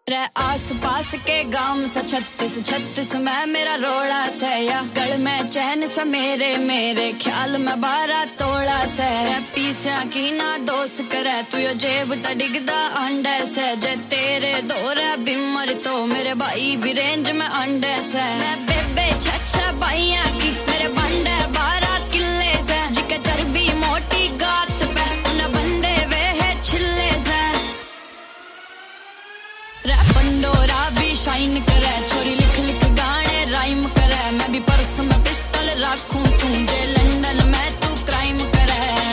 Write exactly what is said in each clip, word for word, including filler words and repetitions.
रे आस पास के गांव सा छत्तीस छत्तीस में मेरा रोड़ा से या गल में चैन से मेरे मेरे ख्याल में बारह तोड़ा से पीसा की ना दोस्त करे तू यो जेब त डिगदा अंडे से जे तेरे दौरे बीमार तो मेरे भाई भी रेंज में अंडे से मैं बेबे छछा भाइया की मेरे बंडे बारह किले से जिके चर्बी मोटी गात पे उन बंदे वे है छिले से रे पंडोरा भी शाइन करे छोरी लिख लिख गाने राइम करे मैं भी पर्स में पिस्टल रखूं सूंझे लंदन में तू क्राइम करे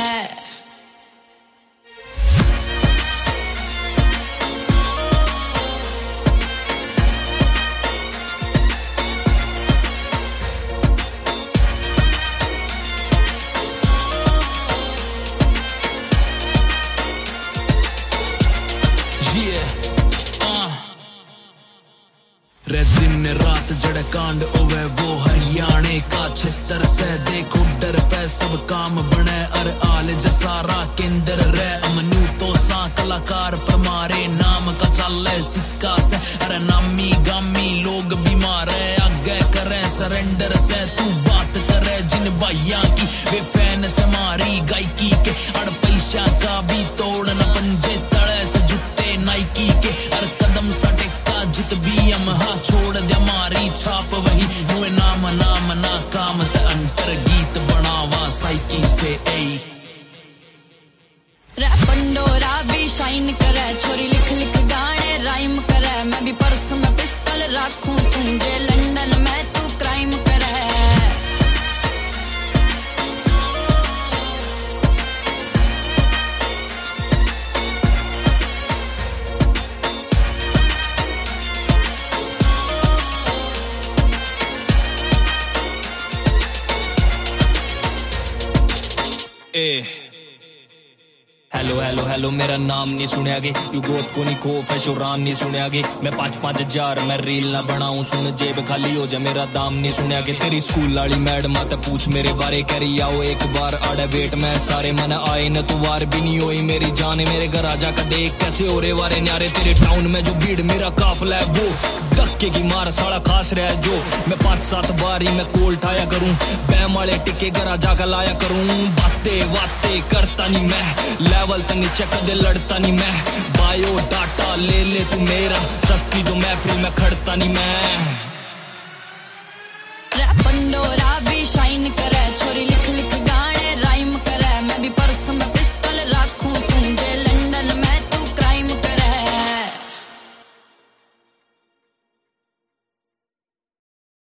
रे दिन रात जड़ कांड ओवे वो हरियाणे का छितर से देखो डर पे सब काम बने अर आल जसारा केंद्र रे अमनू तो सा कलाकार पर मारे नाम का चले सिक्का से अरे नामी गामी लोग बीमार है आगे करे सरेंडर से तू बात करे जिन भाइया की वे फैन से मारी गायकी के अड़ पैसा का भी तोड़ न पंजे तड़े से जुटे नाइकी के अर कदम सटे जित भी हम हा छोड़ दे मारी छाप वही हुए नाम नाम ना काम त अंतर गीत बनावा साइकी से ए रे पंडोरा भी शाइन करे छोरी लिख लिख गाने राइम करे मैं भी पर्स में पिस्टल रखूं सूंझे लंदन में तू क्राइम करे ए हेलो हेलो हेलो मेरा नाम नहीं सुने गे यू गोत को नहीं खोफ है शुरान नहीं सुने गे मैं पाँच पाँच हजार मैं रील ना बनाऊं सुन जेब खाली हो जाए मेरा दाम नहीं सुने गे तेरी स्कूल वाली मैडम आते पूछ मेरे बारे करी आओ एक बार आड़े वेट में सारे मन आए न तू वार भी नहीं होई मेरी जाने मेरे घर आजा का देख कैसे हो रे वारे न्यारे तेरे टाउन में जो भीड़ मेरा काफिला है वो धक्के की मार साला खास रहा है जो मैं पाँच सात बार ही मैं कोल ठाया करूं बैम वाले टिके घर आजा का लाया करूं बातें बातें करता नहीं मैं लेवल तक नीचे कदे लड़ता नहीं मैं बायो डाटा ले ले तू मेरा सस्ती जो महफिल में खड़ता नहीं मैं